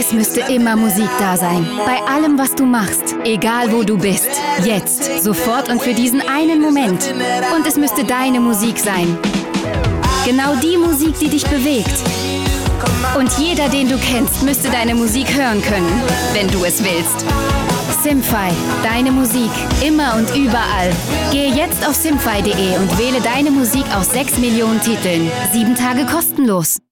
Es müsste immer Musik da sein. Bei allem, was du machst. Egal, wo du bist. Jetzt. Sofort und für diesen einen Moment. Und es müsste deine Musik sein. Genau die Musik, die dich bewegt. Und jeder, den du kennst, müsste deine Musik hören können, wenn du es willst. Simfy, deine Musik, immer und überall. Gehe jetzt auf simfy.de und wähle deine Musik aus 6 Millionen Titeln. 7 Tage kostenlos.